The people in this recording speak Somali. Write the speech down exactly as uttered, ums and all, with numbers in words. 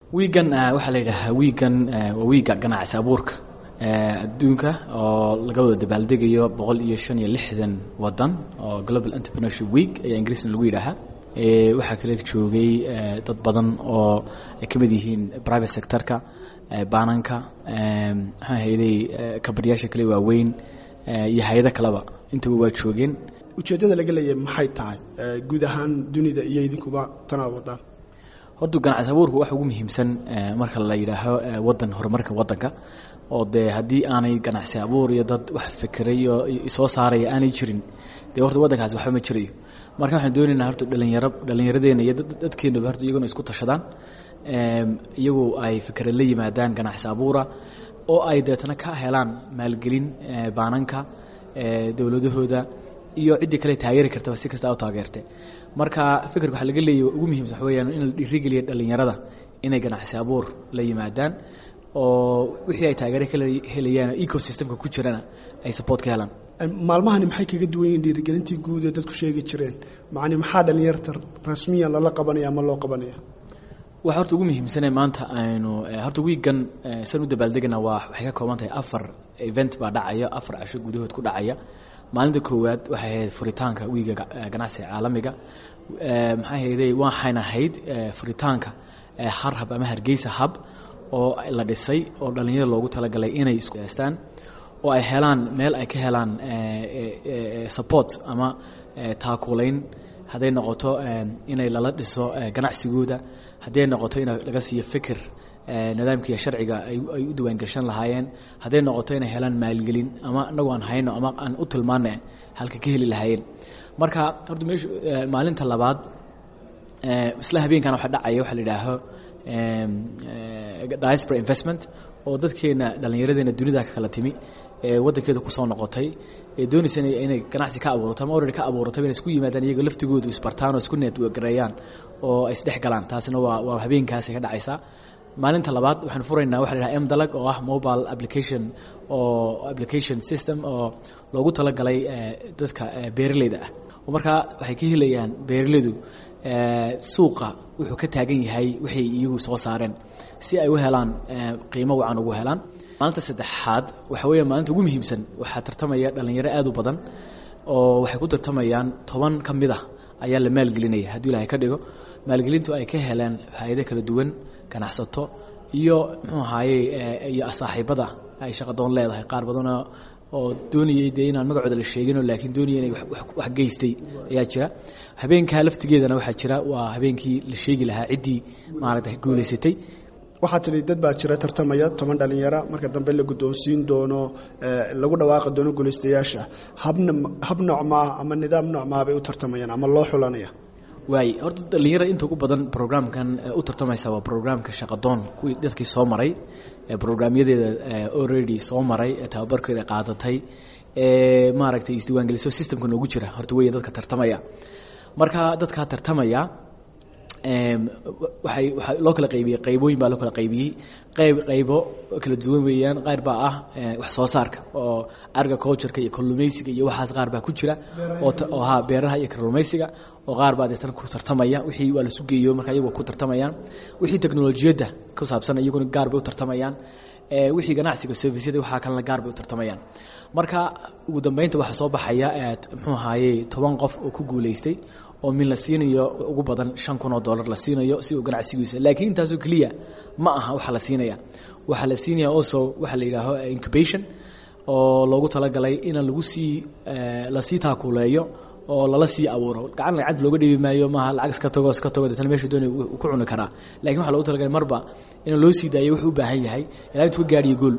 wiigan waxa la yiraahdaa wiigan waa wiiga ganacsi abuurka adduunka oo laga wada dabaaldegayo boqol iyo shan iyo lixdan wadan oo Global Entrepreneurship Week ee Ingiriisiga lagu yiraahdo ee waxa kale joogay dad badan oo ay kamid yihiin private sector-ka baananka waxa hay'aday kabriyaasha kale waaweyn iyo hay'ado kaleba inta waa joogeen ujeedada laga leeyahay maxay tahay guud ahaan dunida iyo idinkuba tanaawadaan horta ganacsi abuurku waxa ugu muhiimsan marka la yiraahdo wadan horumarka wadanka oo de hadii aanay ganacsi abuur iyo dad wax fikirayo soo saaray aanay jirin de horta wadankaas waxa ma jirayo marka waxaan doonaynaa horta dhalinyaro dhalinyaradeena iyo dadkeena horta iyaguna isku tashadaan ee iyagu ay fikir la yimaadaan ganacsi abuura oo ay deetana ka helaan maalgelin baananka ee dawladahooda iyo cidii kale taageeri karta si kasta oo taageertay marka fikirku waxa laga leeyahay ugu muhiimsan waxa weeyaan in la dhiirigeliyo dhalinyarada inay ganacsi abuur la yimaadaan oo wixii ay taageero kale helayaan ecosystemka ku jirana ay support ka helaan maalmahan maxay kaga duwan yihiin dhiirigelintii guud ee dadku sheegi jireen macni maxaa dhalinyarta rasmiyan la qabanaya ama loo qabanaya waxa horta ugu muhiimsan maanta aynu horta weekan san u dabaaldegana waa waxay ka kooban tahay afar event baa dhacaya afar casho gudahood ku dhacaya maalinta koowaad waxay ahayd furitaanka wiiga ganacsiga caalamiga ee maxay ahayd waxayna ahayd furitaanka harhab ama hargeysa hub oo la dhisay oo dhalinyarada loogu talagalay inay isku yeestaan oo ay helaan meel ay ka helaan support ama taakulayn haday noqoto inay la dhiso ganacsigooda haday noqoto in laga siiyo fikir nidaamkiisa sharciga ay u diiwaan gashan lahaayeen haday noqoto inay helaan maalgelin ama anagu aan hayno ama aan u tilmaanay halka ka heli lahaayeen marka horta meesha maalinta labaad ee isla habeenkan waxa dhacaya waxa la yiraahdo diaspora investment oo dadkeena dhalinyaradena dunida kala timi ee wadankeeda ku soo noqotay ee doonaysan inay ganacsi ka abuurto ama already ka abuurto inay isku yimaadaan iyaga laftigoodu isbartaan oo isku network gareeyaan oo ay isdhex galaan taasina waa waa habeenkaasi ka dhacaysa maalinta labaad waxaan furaynaa waxa la yiraahdaa M-Dalag oo ah mobile application oo application system oo loogu talagalay dadka beeraleyda ah oo marka waxay ka helayaan beeraleydu ee suuqa wuxuu ka taagan yahay wixii iyagu soo saareen si ay u helaan qiimo wacan ugu helaan maalinta saddexaad waxa weeye maalinta ugu muhiimsan waxa tartamaya dhalinyaro aad u badan oo waxay ku tartamayaan toban kamid ah ayaa la maalgelinaya hadii Ilaahay ka dhigo maalgelintu ay ka heleen hay'ado kala duwan ganacsato iyo muxuu ahaayay iyo saaxiibada ay shaqo doon leedahay qaar badan oo doonayay inaan magacooda la sheegin laakiin doonayay inay wax geystay ayaa jira habeenka laftigeedana waxa jira waa habeenkii la sheegi lahaa cidii maaragtay guuleysatay waxa tiri dad baa jira tartamaya toban dhalinyaro marka dambe la gudoonsiin doono lagu dhawaaqo doono guuleystayaasha habna hab noocma ama nidaam noocma bay u tartamayaan ama loo xulanaya way horta dhalinyaro inta ugu badan programkan u tartamaysa waa programka shaqadoon kuwii dadkii soo maray ee programyadeeda already soo maray ee tababarkeeda qaadatay ee maaragtay isdiiwaangeliso systemka noogu jira horta way dadka tartamaya marka dadka tartamaya ee waxay waxa loo kala qaybiyay qaybooyin baa loo kala qaybiyay qayb qaybo kala duwan weeyaan qaar baa ah wax soo saarka oo agriculture-ka iyo kalluumaysiga iyo waxaas qaar baa ku jira oo oo ha beeraha iyo kalluumaysiga oo qaar baa dadkan ku tartamaya wixii waa la sugeeyo marka iyagu ku tartamayaan wixii teknolojiyada ku saabsan iyaguna gaar bay u tartamayaan ee wixii ganacsiga service-yada waxa kale gaar bay u tartamayaan marka ugu dambeynta waxa soo baxaya muxuu ahaayay toban qof oo ku guuleystay oo min la siinayo ugu badan shan kun oo dollar la siinayo si uu ganacsigiisa laakiin taas oo kaliya ma aha waxa la siinaya waxa la siinaya also waxa la yiraahdo incubation oo loogu talagalay in lagu sii la sii taakuleeyo oo lala sii abuuro gacan lacag looga dhibi maayo maaha lacag iska tago iska tago dadna meesha doonay ku cuni karaa laakiin waxa loogu talagalay marba in loo sii daayo wuxuu u baahan yahay ilaa intuu gaariyo gool